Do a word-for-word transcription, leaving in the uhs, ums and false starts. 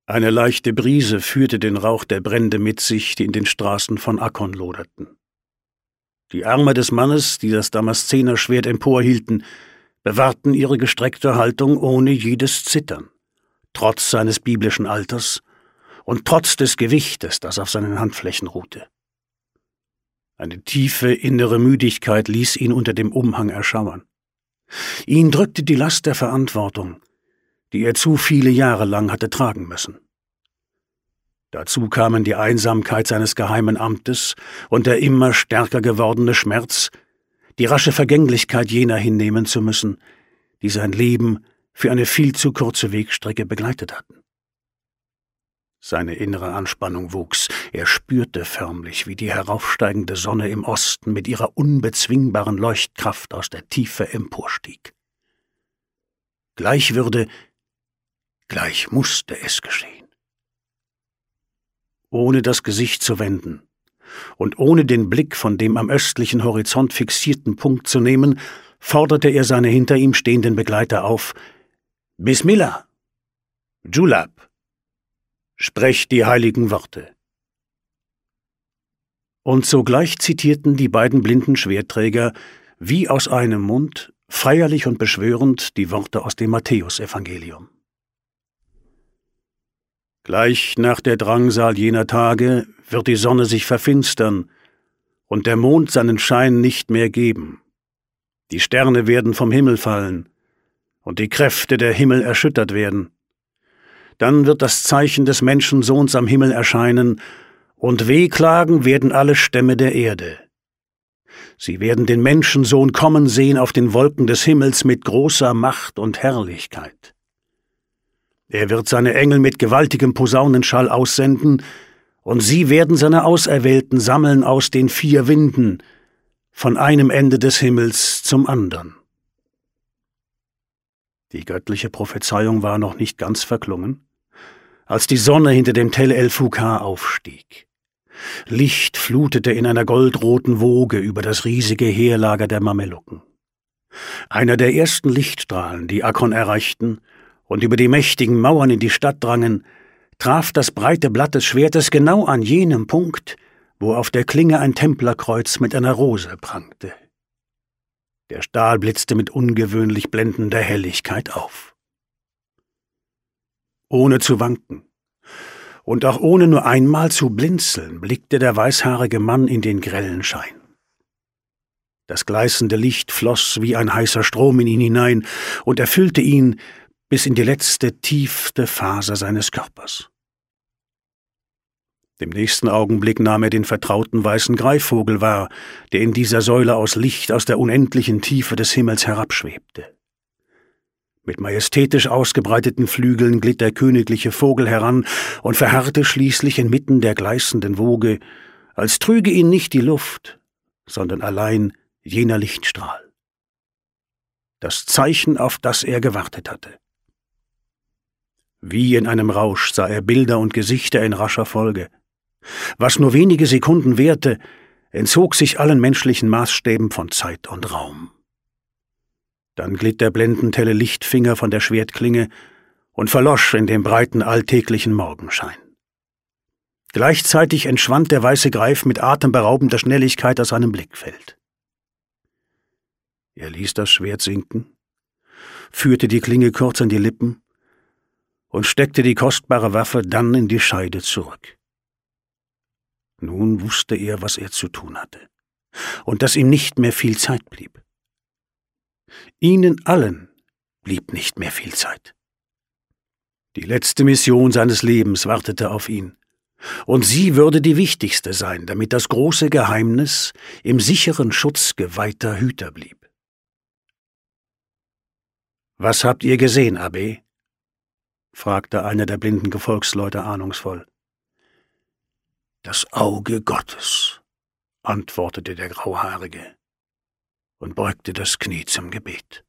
Eine leichte Brise führte den Rauch der Brände mit sich, die in den Straßen von Akkon loderten. Die Arme des Mannes, die das Damaszenerschwert emporhielten, bewahrten ihre gestreckte Haltung ohne jedes Zittern, trotz seines biblischen Alters und trotz des Gewichtes, das auf seinen Handflächen ruhte. Eine tiefe innere Müdigkeit ließ ihn unter dem Umhang erschauern. Ihn drückte die Last der Verantwortung, die er zu viele Jahre lang hatte tragen müssen. Dazu kamen die Einsamkeit seines geheimen Amtes und der immer stärker gewordene Schmerz, die rasche Vergänglichkeit jener hinnehmen zu müssen, die sein Leben für eine viel zu kurze Wegstrecke begleitet hatten. Seine innere Anspannung wuchs, er spürte förmlich, wie die heraufsteigende Sonne im Osten mit ihrer unbezwingbaren Leuchtkraft aus der Tiefe emporstieg. Gleich würde, gleich musste es geschehen. Ohne das Gesicht zu wenden und ohne den Blick von dem am östlichen Horizont fixierten Punkt zu nehmen, forderte er seine hinter ihm stehenden Begleiter auf: »Bismillah! Julab! Sprecht die heiligen Worte!« Und sogleich zitierten die beiden blinden Schwertträger wie aus einem Mund, feierlich und beschwörend, die Worte aus dem Matthäusevangelium. Gleich nach der Drangsal jener Tage wird die Sonne sich verfinstern und der Mond seinen Schein nicht mehr geben. Die Sterne werden vom Himmel fallen und die Kräfte der Himmel erschüttert werden. Dann wird das Zeichen des Menschensohns am Himmel erscheinen, und wehklagen werden alle Stämme der Erde. Sie werden den Menschensohn kommen sehen auf den Wolken des Himmels mit großer Macht und Herrlichkeit. Er wird seine Engel mit gewaltigem Posaunenschall aussenden, und sie werden seine Auserwählten sammeln aus den vier Winden, von einem Ende des Himmels zum andern. Die göttliche Prophezeiung war noch nicht ganz verklungen, als die Sonne hinter dem Tell el-Fukar aufstieg. Licht flutete in einer goldroten Woge über das riesige Heerlager der Mamelucken. Einer der ersten Lichtstrahlen, die Akkon erreichten und über die mächtigen Mauern in die Stadt drangen, traf das breite Blatt des Schwertes genau an jenem Punkt, wo auf der Klinge ein Templerkreuz mit einer Rose prangte. Der Stahl blitzte mit ungewöhnlich blendender Helligkeit auf. Ohne zu wanken und auch ohne nur einmal zu blinzeln, blickte der weißhaarige Mann in den grellen Schein. Das gleißende Licht floss wie ein heißer Strom in ihn hinein und erfüllte ihn bis in die letzte, tiefste Faser seines Körpers. Im nächsten Augenblick nahm er den vertrauten weißen Greifvogel wahr, der in dieser Säule aus Licht aus der unendlichen Tiefe des Himmels herabschwebte. Mit majestätisch ausgebreiteten Flügeln glitt der königliche Vogel heran und verharrte schließlich inmitten der gleißenden Woge, als trüge ihn nicht die Luft, sondern allein jener Lichtstrahl. Das Zeichen, auf das er gewartet hatte. Wie in einem Rausch sah er Bilder und Gesichter in rascher Folge. Was nur wenige Sekunden währte, entzog sich allen menschlichen Maßstäben von Zeit und Raum. Dann glitt der blendend helle Lichtfinger von der Schwertklinge und verlosch in dem breiten alltäglichen Morgenschein. Gleichzeitig entschwand der weiße Greif mit atemberaubender Schnelligkeit aus seinem Blickfeld. Er ließ das Schwert sinken, führte die Klinge kurz an die Lippen und steckte die kostbare Waffe dann in die Scheide zurück. Nun wusste er, was er zu tun hatte, und dass ihm nicht mehr viel Zeit blieb. Ihnen allen blieb nicht mehr viel Zeit. Die letzte Mission seines Lebens wartete auf ihn, und sie würde die wichtigste sein, damit das große Geheimnis im sicheren Schutz geweihter Hüter blieb. »Was habt ihr gesehen, Abbé?« fragte einer der blinden Gefolgsleute ahnungsvoll. »Das Auge Gottes«, antwortete der Grauhaarige und beugte das Knie zum Gebet.